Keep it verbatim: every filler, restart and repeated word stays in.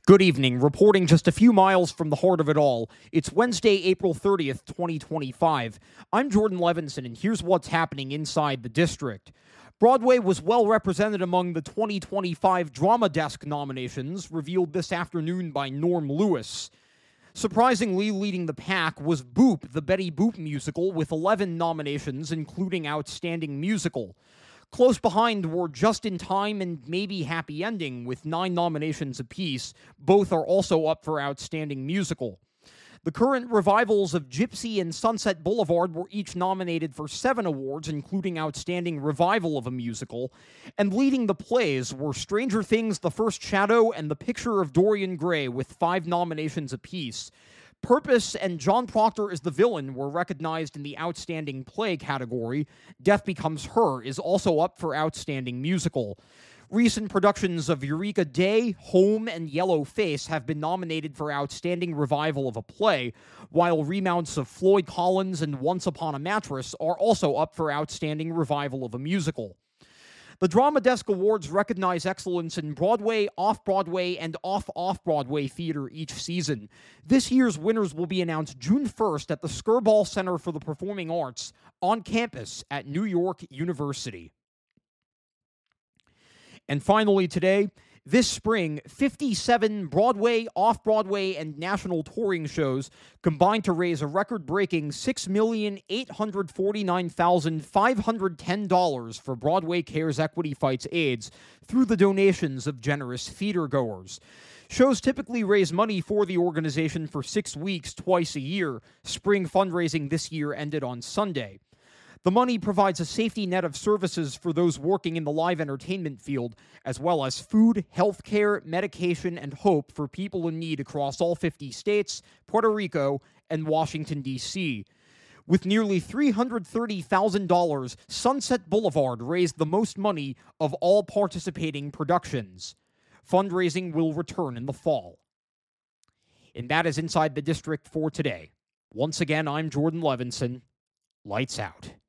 Good evening. Reporting just a few miles from the heart of it all, it's Wednesday, April thirtieth, twenty twenty-five. I'm Jordan Levinson, and here's what's happening inside the district. Broadway was well represented among the twenty twenty-five Drama Desk nominations, revealed this afternoon by Norm Lewis. Surprisingly, leading the pack was Boop, the Betty Boop musical, with eleven nominations, including Outstanding Musical. Close behind were Just in Time and Maybe Happy Ending, with nine nominations apiece. Both are also up for Outstanding Musical. The current revivals of Gypsy and Sunset Boulevard were each nominated for seven awards, including Outstanding Revival of a Musical. And leading the plays were Stranger Things, The First Shadow, and The Picture of Dorian Gray, with five nominations apiece. Purpose and John Proctor as the Villain were recognized in the Outstanding Play category. Death Becomes Her is also up for Outstanding Musical. Recent productions of Eureka Day, Home, and Yellow Face have been nominated for Outstanding Revival of a Play, while remounts of Floyd Collins and Once Upon a Mattress are also up for Outstanding Revival of a Musical. The Drama Desk Awards recognize excellence in Broadway, off-Broadway, and off-off-Broadway theater each season. This year's winners will be announced June first at the Skirball Center for the Performing Arts on campus at New York University. And finally today, this spring, fifty-seven Broadway, off-Broadway, and national touring shows combined to raise a record-breaking six million eight hundred forty-nine thousand five hundred ten dollars for Broadway Cares Equity Fights AIDS through the donations of generous theatergoers. Shows typically raise money for the organization for six weeks twice a year. Spring fundraising this year ended on Sunday. The money provides a safety net of services for those working in the live entertainment field, as well as food, health care, medication, and hope for people in need across all fifty states, Puerto Rico, and Washington, D C With nearly three hundred thirty thousand dollars, Sunset Boulevard raised the most money of all participating productions. Fundraising will return in the fall. And that is Inside the District for today. Once again, I'm Jordan Levinson. Lights out.